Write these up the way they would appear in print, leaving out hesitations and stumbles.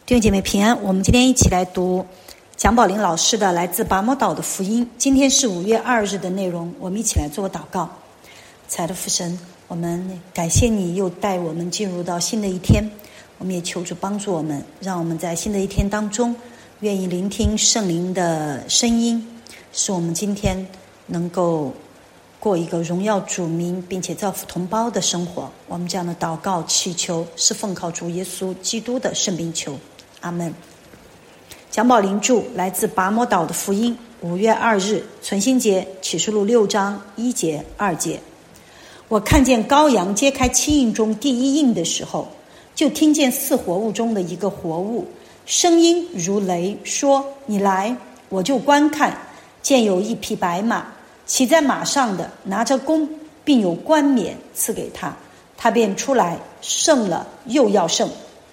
弟兄姐妹平安，我们今天一起来读蒋宝林老师的来自拔摩岛的福音。今天是5月2日的内容，我们一起来做祷告。亲爱的父神，我们感谢你又带我们进入到新的一天，我们也求主帮助我们，让我们在新的一天当中愿意聆听圣灵的声音，使我们今天能够过一个荣耀主名并且造福同胞的生活。我们这样的祷告祈求是奉靠主耶稣基督的圣名求，阿们。蒋宝林著，来自拔摩岛的福音，5月2日，存心节，启示录6章1节2节。我看见羔羊揭开7印中第1印的时候，就听见4活物中的一个活物，声音如雷，说：你来。我就观看，见有一匹白马，骑在马上的拿着弓，并有冠冕赐给他，他便出来，胜了又要胜。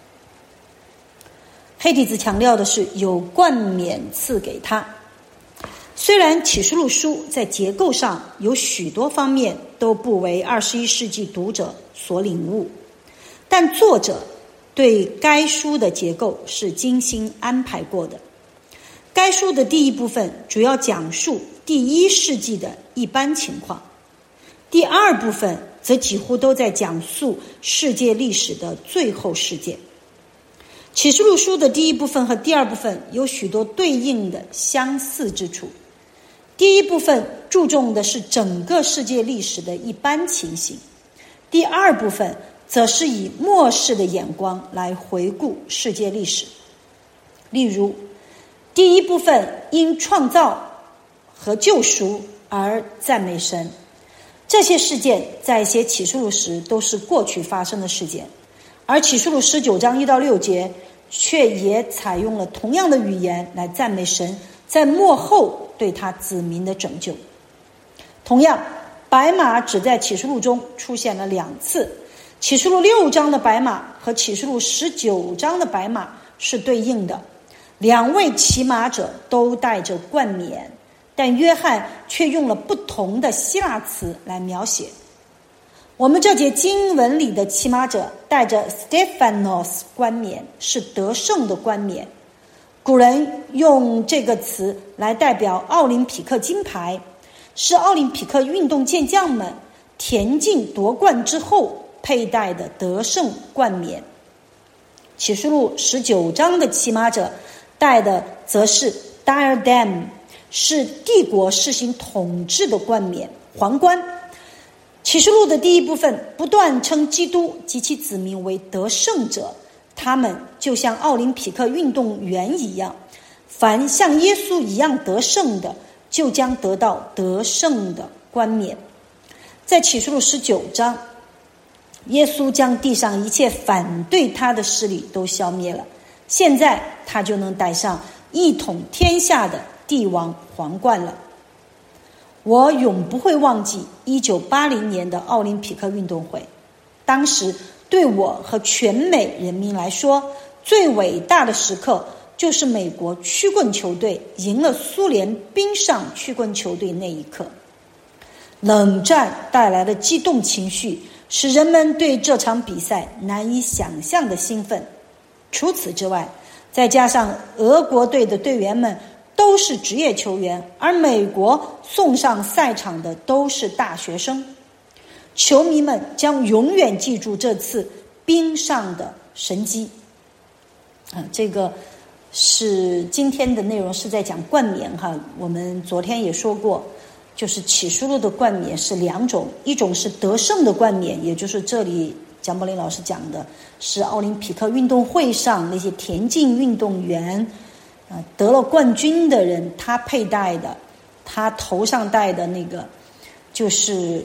黑体字强调的是有冠冕赐给他。虽然启示录书在结构上有许多方面都不为21世纪读者所领悟，但作者对该书的结构是精心安排过的。该书的第一部分主要讲述第1世纪的一般情况，第二部分则几乎都在讲述世界历史的最后事件。启示录书的第一部分和第二部分有许多对应的相似之处。第一部分注重的是整个世界历史的一般情形，第二部分则是以末世的眼光来回顾世界历史。例如，第一部分因创造和救赎而赞美神，这些事件在写启示录时都是过去发生的事件，而启示录19章1到6节却也采用了同样的语言来赞美神在末后对他子民的拯救。同样，白马只在启示录中出现了2次，启示录6章的白马和启示录19章的白马是对应的，2位骑马者都带着冠冕，但约翰却用了不同的希腊词来描写。我们这节经文里的骑马者带着 Stephanos 冠冕，是得胜的冠冕。古人用这个词来代表奥林匹克金牌，是奥林匹克运动健将们田径夺冠之后佩戴的得胜冠冕。启示录19章的骑马者戴的则是 diadem， 是帝国实行统治的冠冕，皇冠。启示录的第一部分不断称基督及其子民为得胜者，他们就像奥林匹克运动员一样，凡像耶稣一样得胜的，就将得到得胜的冠冕。在启示录19章，耶稣将地上一切反对他的势力都消灭了，现在他就能戴上一统天下的帝王皇冠了。我永不会忘记1980年的奥林匹克运动会，当时对我和全美人民来说，最伟大的时刻就是美国曲棍球队赢了苏联冰上曲棍球队那一刻。冷战带来的激动情绪使人们对这场比赛难以想象的兴奋。除此之外，再加上俄国队的队员们都是职业球员，而美国送上赛场的都是大学生，球迷们将永远记住这次冰上的神迹。这个是今天的内容，是在讲冠冕哈。我们昨天也说过，就是启示录的冠冕是2种，一种是得胜的冠冕，也就是这里蒋宝林老师讲的是奥林匹克运动会上那些田径运动员得了冠军的人，他佩戴的，他头上戴的那个就是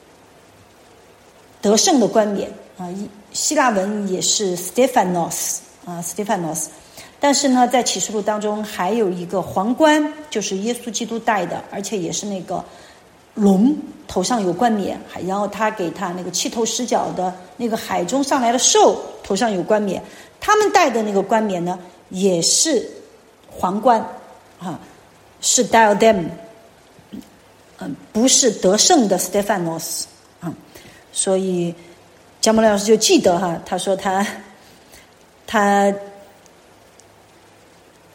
得胜的冠冕希腊文也是 Stephanos。但是呢，在启示录当中还有一个皇冠，就是耶稣基督戴的，而且也是那个龙头上有冠冕，然后他给他那个7头10脚的那个海中上来的兽头上有冠冕，他们戴的那个冠冕呢也是皇冠是 diadem， 不是得胜的 Stephanos 所以蒋某老师就记得他说他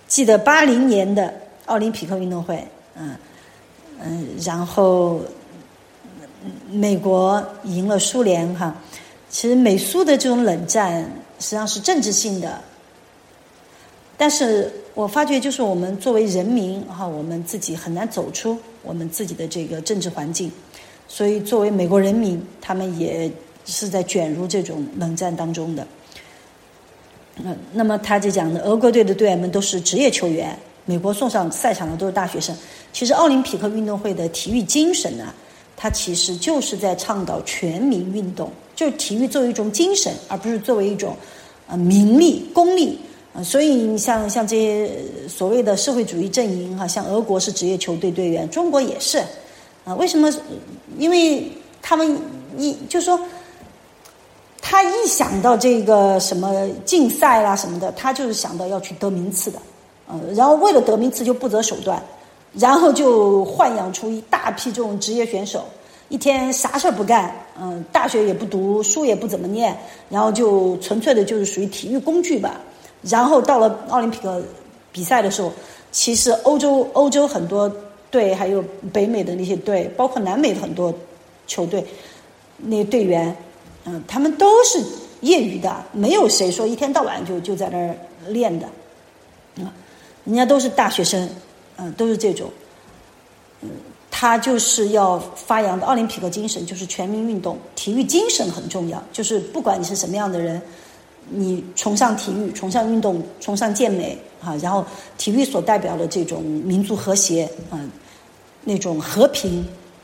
记得80年的奥林匹克运动会，然后美国赢了苏联哈。其实美苏的这种冷战实际上是政治性的，但是我发觉就是我们作为人民哈，我们自己很难走出我们自己的这个政治环境，所以作为美国人民，他们也是在卷入这种冷战当中的。那么他就讲的，俄国队的队员们都是职业球员，美国送上赛场的都是大学生。其实奥林匹克运动会的体育精神呢，它其实就是在倡导全民运动，就是体育作为一种精神，而不是作为一种名利功利。所以你像这些所谓的社会主义阵营哈，像俄国是职业球队队员，中国也是为什么？因为他们就说他一想到这个什么竞赛啦什么的，他就是想到要去得名次的，然后为了得名次就不择手段，然后就豢养出一大批这种职业选手，一天啥事不干，大学也不读，书也不怎么念，然后就纯粹的就是属于体育工具吧。然后到了奥林匹克比赛的时候，其实欧洲很多队，还有北美的那些队，包括南美的很多球队，那些队员，他们都是业余的，没有谁说一天到晚就在那儿练的，人家都是大学生，都是这种，他就是要发扬的奥林匹克精神，就是全民运动，体育精神很重要，就是不管你是什么样的人，你崇尚体育，崇尚运动，崇尚健美然后体育所代表的这种民族和谐那种和平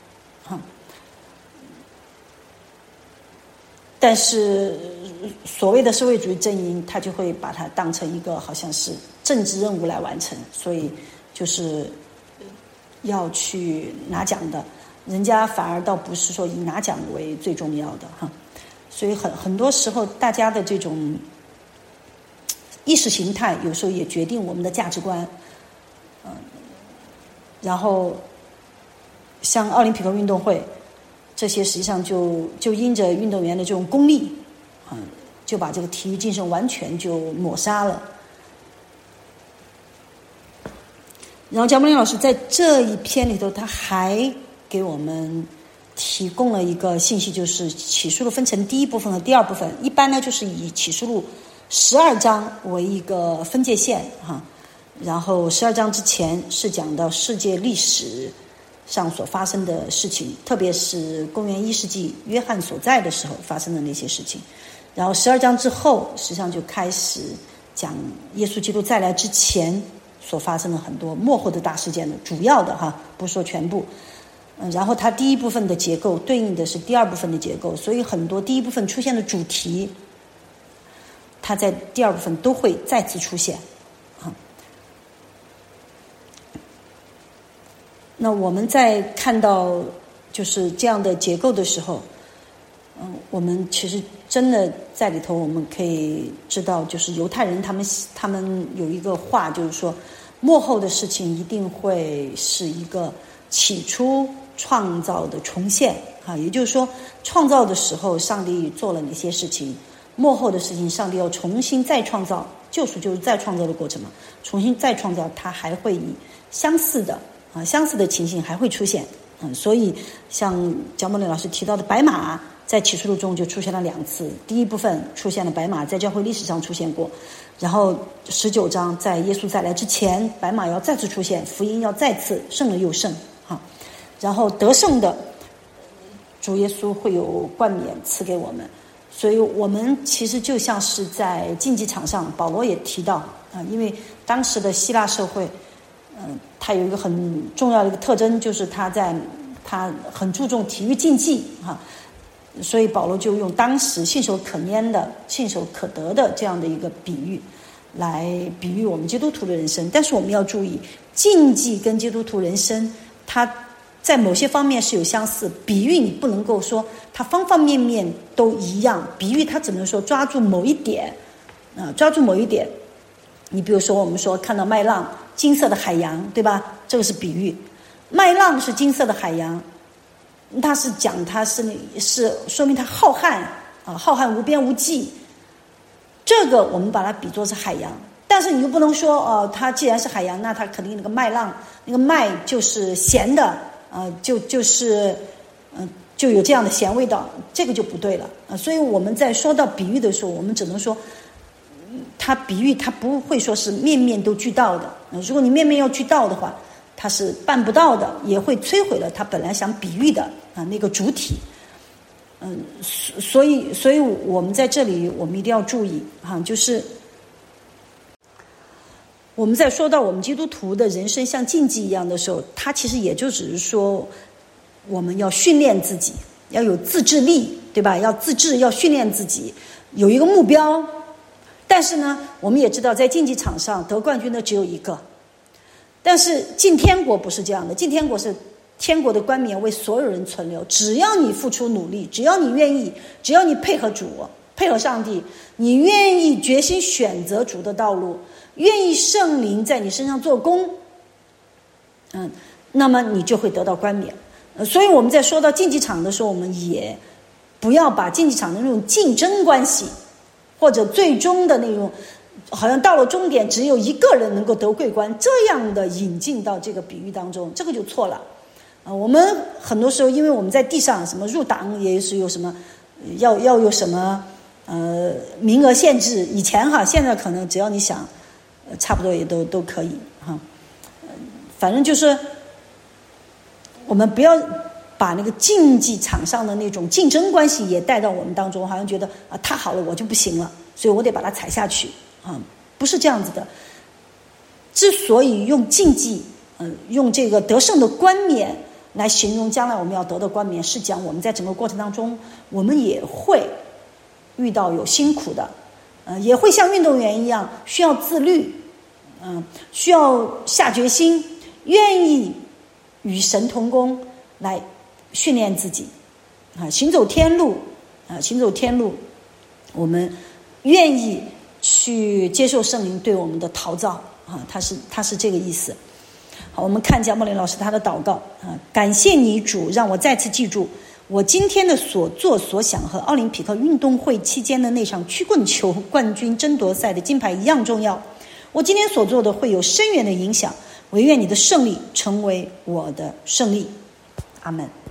但是所谓的社会主义阵营，他就会把它当成一个好像是政治任务来完成，所以就是要去拿奖的，人家反而倒不是说以拿奖为最重要的所以很多时候大家的这种意识形态有时候也决定我们的价值观，然后像奥林匹克运动会这些实际上就因着运动员的这种功利就把这个体育精神完全就抹杀了。然后姜伯林老师在这一篇里头，他还给我们提供了一个信息，就是启示录分成第一部分和第二部分。一般呢就是以启示录12章为一个分界线然后12章之前是讲到世界历史上所发生的事情，特别是公元1世纪约翰所在的时候发生的那些事情。然后12章之后实际上就开始讲耶稣基督再来之前所发生的很多末后的大事件的主要的不说全部。然后它第一部分的结构对应的是第二部分的结构，所以很多第一部分出现的主题，它在第二部分都会再次出现那我们在看到就是这样的结构的时候，我们其实真的在里头我们可以知道，就是犹太人他们有一个话，就是说末后的事情一定会是一个起初创造的重现也就是说创造的时候上帝做了哪些事情，末后的事情上帝要重新再创造，救赎就是再创造的过程嘛，重新再创造，它还会以相似的情形还会出现所以像姜伯林老师提到的白马在启示录中就出现了2次，第一部分出现了白马，在教会历史上出现过，然后19章在耶稣再来之前，白马要再次出现，福音要再次胜了又胜然后得胜的主耶稣会有冠冕赐给我们，所以我们其实就像是在竞技场上，保罗也提到因为当时的希腊社会它有一个很重要的一个特征，就是它很注重体育竞技所以保罗就用当时信手可拈的信手可得的这样的一个比喻来比喻我们基督徒的人生。但是我们要注意，竞技跟基督徒人生它在某些方面是有相似，比喻你不能够说它方方面面都一样，比喻它只能说抓住某一点你比如说我们说看到麦浪金色的海洋，对吧？这个是比喻，麦浪是金色的海洋，它是讲它是说明它浩瀚无边无际，这个我们把它比作是海洋。但但是你又不能说它既然是海洋，那它肯定那个麦浪，那个麦就是咸的，就有这样的咸味道，这个就不对了所以我们在说到比喻的时候，我们只能说，它比喻它不会说是面面都俱到的如果你面面要俱到的话，它是办不到的，也会摧毁了它本来想比喻的那个主体。所以我们在这里我们一定要注意就是我们在说到我们基督徒的人生像竞技一样的时候，它其实也就只是说我们要训练自己，要有自制力，对吧？要自制，要训练自己，有一个目标。但是呢，我们也知道在竞技场上得冠军的只有一个，但是进天国不是这样的，进天国是天国的冠冕为所有人存留，只要你付出努力，只要你愿意，只要你配合主，配合上帝，你愿意决心选择主的道路，愿意圣灵在你身上做工那么你就会得到冠冕所以我们在说到竞技场的时候，我们也不要把竞技场的那种竞争关系或者最终的那种好像到了终点只有一个人能够得桂冠这样的引进到这个比喻当中，这个就错了我们很多时候因为我们在地上什么入党也是有什么要有什么名额限制，以前现在可能只要你想差不多也都可以反正就是我们不要把那个竞技场上的那种竞争关系也带到我们当中，好像觉得他好了我就不行了，所以我得把他踩下去不是这样子的。之所以用竞技用这个得胜的冠冕来形容将来我们要得的冠冕，是讲我们在整个过程当中我们也会遇到有辛苦的也会像运动员一样需要自律需要下决心，愿意与神同工来训练自己行走天路行走天路，我们愿意去接受圣灵对我们的陶造他是这个意思。好，我们看贾莫林老师他的祷告感谢你主，让我再次记住我今天的所作所想和奥林匹克运动会期间的那场曲棍球冠军争夺赛的金牌一样重要，我今天所做的会有深远的影响，唯愿你的胜利成为我的胜利。阿们。